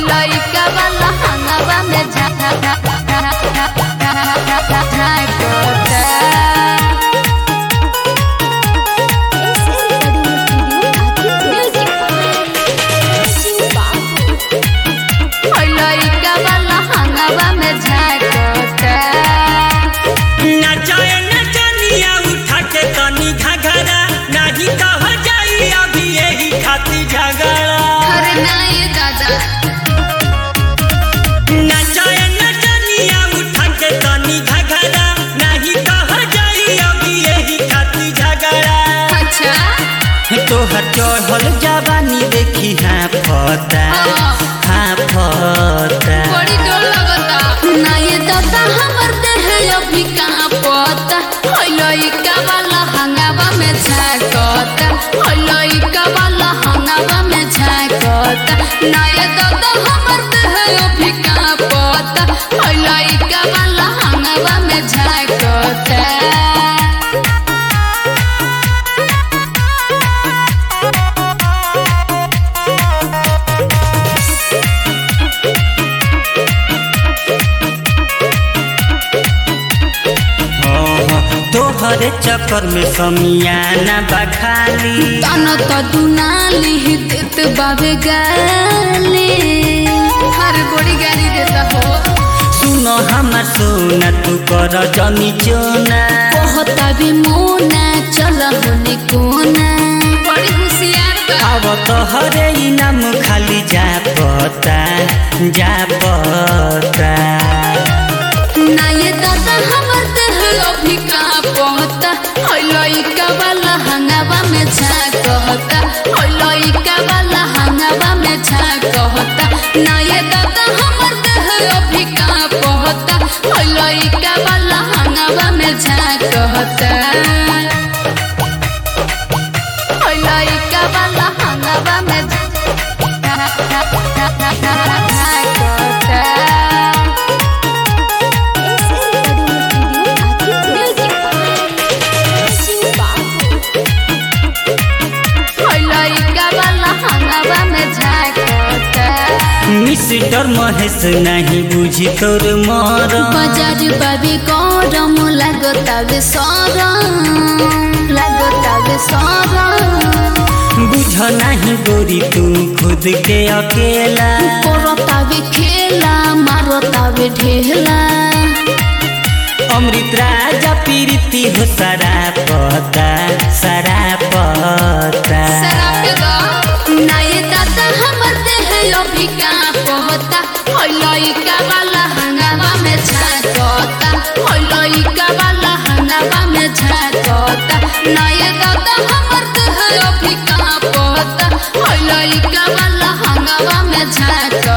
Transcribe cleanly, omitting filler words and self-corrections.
लइका वाला हंगामा में तोहर चढ़ल जवानी देखी हाँ फता बड़ी डर लगता ना ये दादा हमर देह अभी कहाँ पता लइका वाला हंगामा में झांकता लइका वाला हंगामा में झांकता ना ये दादा हमर देह अभी कहाँ पता लइका वाला हंगामा में झांकता तोहरे चक्कर में समियाना बखाली ताना तो दुनाली देत बाबे गाली हर बड़ी गाली देता हो सुनो हमर सोना तू कर जमी चोना कहता भी मोना चल होने कोना बड़ी होशियार अब तोहरे इनाम खाली जा पता ना ये दादा हमर देह अभी कहाँ पहुँचता लइका वाला हंगामा में झांकता लइका वाला हंगामा में झांकता ना ये दादा हमर देह अभी कहाँ पहुँचता लइका वाला हंगामा में झांकता लइका वाला हंगामा में मिस्टर महेश नहीं बुझी तोर मर बाजार बाबे गरम लागतावे बुझ नहीं गोरी तू खुद के अकेला करतावे खेला मारतावे ढेला अमृत राजा प्रीति हो सारा पता ना ये दादा हमर देह अभी कहाँ पहुँचता लइका वाला हंगामा में झांकता लइका वाला हंगामा में झांकता ना ये दादा हमर देह अभी कहाँ पहुँचता लइका वाला हंगामा में झांकता।